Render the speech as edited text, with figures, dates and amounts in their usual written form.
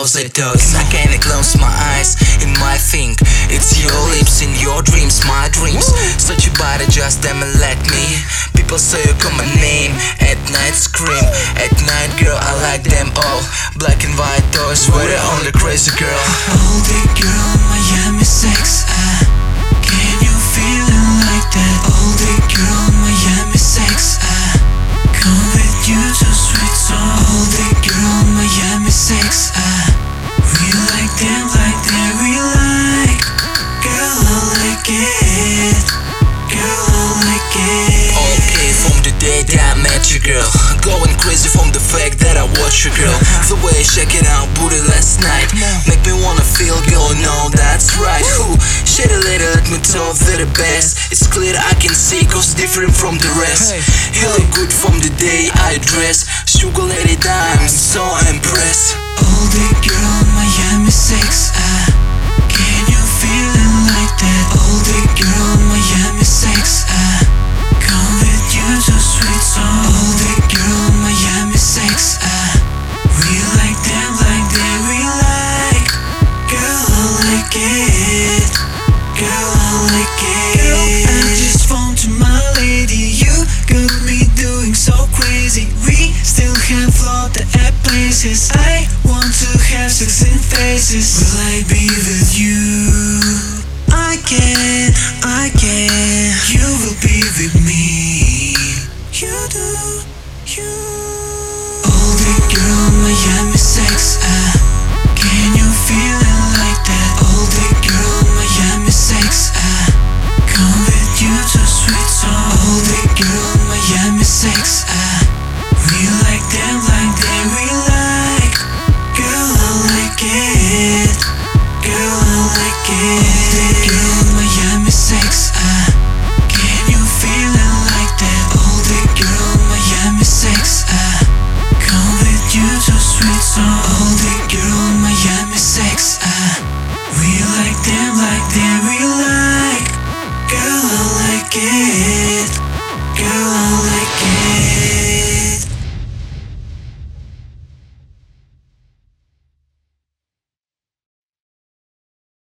close the doors. I can't close my eyes in my think. It's your lips in your dreams, my dreams. Such a body, just them and let me. People say you call my name at night, scream. At night, girl, I like them all. Black and white toys, we're the only crazy girl. All the girl, Miami sex. Can you feel it like that? All the girl, Miami sex. Come with you to sweet song. All the girl, Miami sex. We like them like that. We like. Girl, I like it. Girl, I like it. Okay, from the day that I met you, girl, going crazy from the fact that I watch you, girl. The way you shake it out, booty last night, make me wanna feel, girl, no, that's right. Who shed a little, let me talk, they're the best. It's clear I can see, cause different from the rest. You look good from the day I dress. Sugar lady, I'm so impressed. All the girl, Miami sex. Can you feel it like that? All the girl, Miami sex. Come with you to sweet song. All the girl, Miami sex. We like them like that. We like. Girl, I like it. Girl, I like it. Girl, I just phoned to my lady. You got me doing so crazy. We still have floated at places. I want to have sex in faces. Will I be with you? I can. You will be with me. You do. You. All the girl, Miami sex. Can you feel it like that? All the girl, Miami sex. Come with you to sweet song. All the girl, Miami sex. We like them like that. We like. Girl, I like it. Girl, I like it. All the girl, Miami sex. Can you feel it like that? All the girl, Miami sex. Come with you to sweet song.